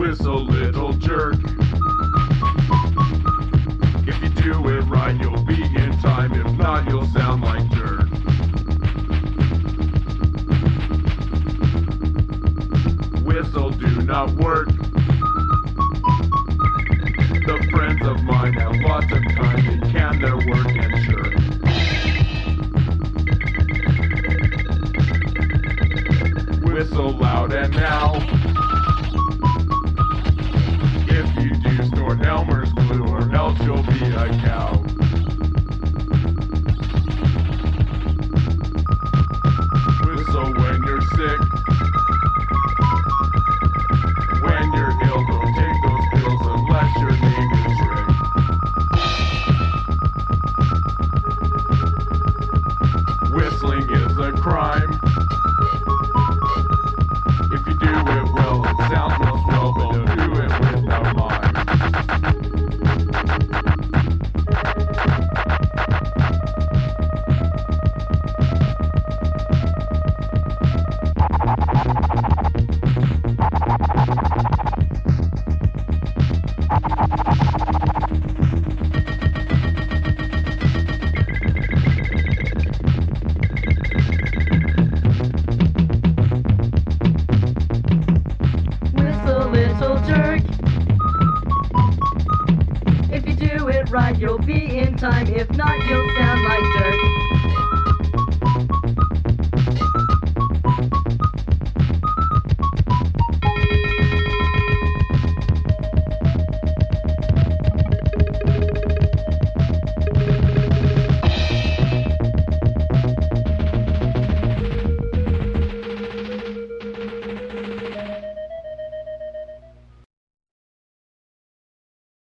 Whistle, little jerk. If you do it right, you'll be in time. If not, you'll sound like dirt. Whistle do not work. The friends of mine have lots of time. They can their work and shirk. Whistle loud and now. If you do snort Elmer's glue, or else you'll be a cow. Whistle when you're sick. When you're ill, don't take those pills unless your name is Rick. Whistling is a crime. If you do it well, it sounds most well, but don't do it without mime. If you do it right, you'll be in time. If not, you'll sound like dirt.